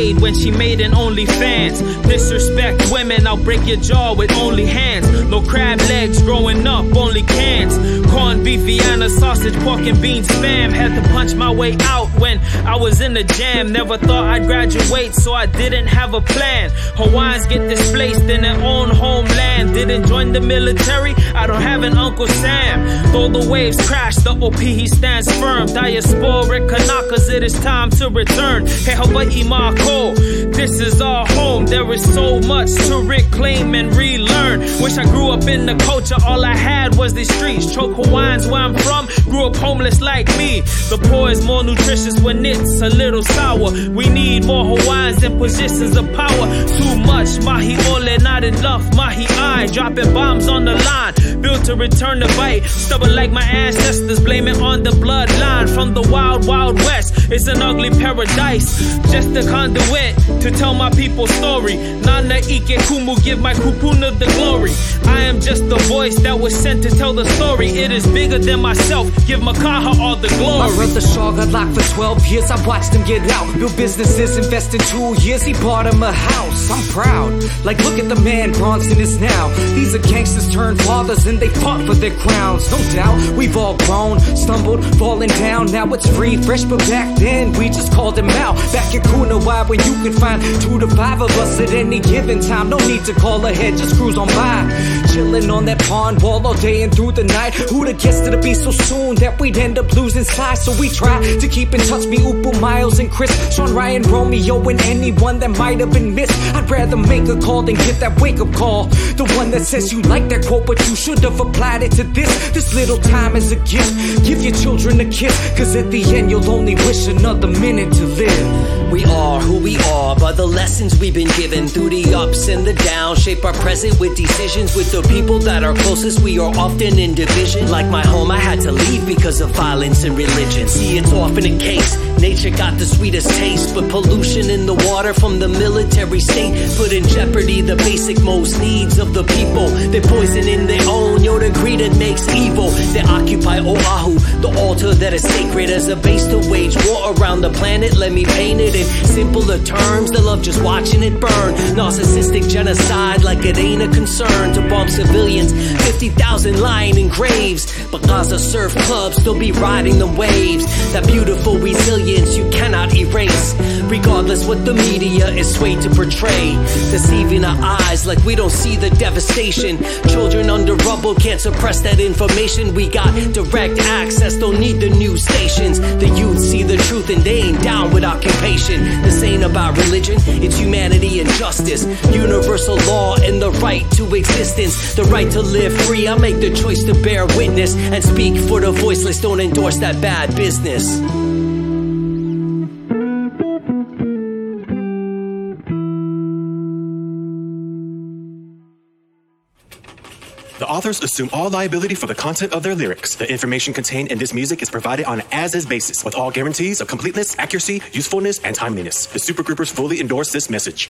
made when she made an OnlyFans. Disrespect women, I'll break your jaw with only hands. No crab legs growing up, only cans. Corned beef, Vienna sausage, pork and beans, spam. Had to punch my way out when I was in the jam. Never thought I'd graduate, so I didn't have a plan. Hawaiians get displaced in their own homeland. Didn't join the military, I don't have an Uncle Sam. Though the waves crash, the OP he stands firm. Diasporic Kanakas, it is time to return. Hey Hawaii Mako, this is our home. There is so much to reclaim and relearn. Wish I grew up in the culture, all I had was the streets. Choke Hawaiians where I'm from, grew up homeless like me. The poor is more nutritious when it's a little sour. We need more Hawaiians in positions of power. Too much mahi ole, not enough mahi I. Dropping bombs on the line, built to return the bite. Stubborn like my ancestors, blame it on the bloodline. From the wild, wild west, it's an ugly paradise. Just a conduit to tell my people's story. Nana ike kumu, give my kupuna the glory. I am just the voice that was sent to tell the story. It is bigger than myself, give Makaha all the glory. My brother Shaw got locked for 12 years, I watched him get out. Built businesses, invest in 2 years, he bought him a house. I'm proud, like look at the man Bronson is now. These are gangsters turned fathers and they fought for their crowns. No doubt, we've all grown, stumbled, fallen down. Now it's free, fresh, but back then we just called him out. Back in Kunawai when you could find 2 to 5 of us at any given time. No need to call ahead, just cruise on by. Chilling on that pond wall all day and through the night. Who'd have guessed it'd be so soon that we'd end up losing sight? So we try to keep in touch, me, Upu, Miles, and Chris, Sean, Ryan, Romeo, and anyone that might have been missed. I'd rather make a call than get that wake-up call. The one that says you like that quote, but you should have applied it to this little time is a gift. Give your children a kiss, cause at the end you'll only wish another minute to live. We are who we are by the lessons we've been given. Through the ups and the downs, shape our present with decisions. With the people that are closest, we are often in division. Like my home, I had to leave because of violence and religion. See, it's often a case, nature got the sweetest taste, but pollution in the water from the military state put in jeopardy the basic most needs of the people. They're poisoning their own, the greed that makes evil. They occupy Oahu, the altar that is sacred as a base to wage war around the planet. Let me paint it in simpler terms, the love just watching it burn. Narcissistic genocide like it ain't a concern. To bomb civilians, 50,000 lying in graves, but Gaza surf clubs still be riding the waves. That beautiful resilience you cannot erase, regardless what the media is swayed to portray. Deceiving our eyes like we don't see the devastation. Children under rubble can't suppress that information. We got direct access, don't need the news stations. The youth see the truth and they ain't down with occupation. This ain't about religion, it's humanity and justice. Universal law and the right to existence. The right to live free, I make the choice to bear witness and speak for the voiceless, don't endorse that bad business. The authors assume all liability for the content of their lyrics. The information contained in this music is provided on an as-is basis, with all guarantees of completeness, accuracy, usefulness, and timeliness. The Supergroupers fully endorse this message.